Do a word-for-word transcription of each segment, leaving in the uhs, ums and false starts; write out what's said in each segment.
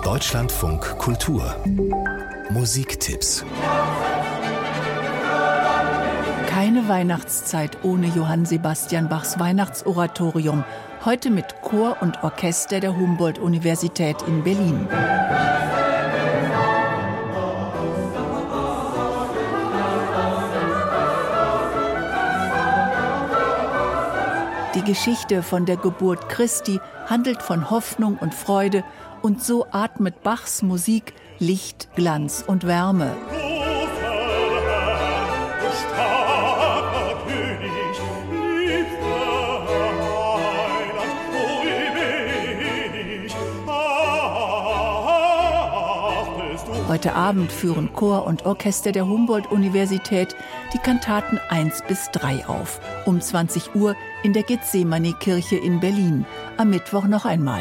Deutschlandfunk Kultur Musiktipps. Keine Weihnachtszeit ohne Johann Sebastian Bachs Weihnachtsoratorium. Heute mit Chor und Orchester der Humboldt-Universität in Berlin. Die Geschichte von der Geburt Christi handelt von Hoffnung und Freude, und so atmet Bachs Musik Licht, Glanz und Wärme. Heute Abend führen Chor und Orchester der Humboldt-Universität die Kantaten eins bis drei auf. Um zwanzig Uhr in der Gethsemane-Kirche in Berlin. Am Mittwoch noch einmal.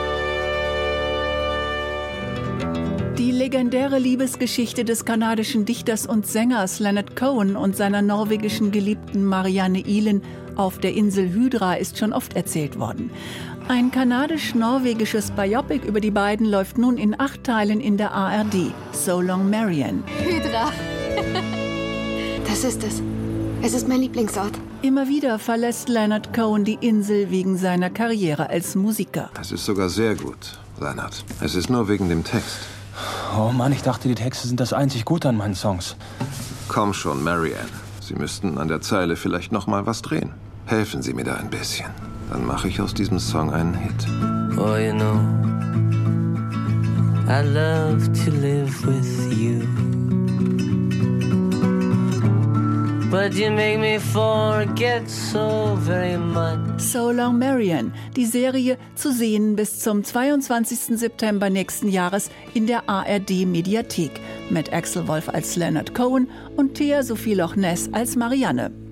Die legendäre Liebesgeschichte des kanadischen Dichters und Sängers Leonard Cohen und seiner norwegischen Geliebten Marianne Ihlen auf der Insel Hydra ist schon oft erzählt worden. Ein kanadisch-norwegisches Biopic über die beiden läuft nun in acht Teilen in der A R D. So Long Marianne. Hydra. Das ist es. Es ist mein Lieblingsort. Immer wieder verlässt Leonard Cohen die Insel wegen seiner Karriere als Musiker. Es ist sogar sehr gut, Leonard. Es ist nur wegen dem Text. Oh Mann, ich dachte, die Texte sind das einzig Gute an meinen Songs. Komm schon, Marianne. Sie müssten an der Zeile vielleicht noch mal was drehen. Helfen Sie mir da ein bisschen. Dann mache ich aus diesem Song einen Hit. Oh, you know, I love to live with you. But you make me forget so very much. So Long Marianne, die Serie zu sehen bis zum zweiundzwanzigsten September nächsten Jahres in der A R D-Mediathek mit Axel Wolf als Leonard Cohen und Thea Sophie Loch Ness als Marianne.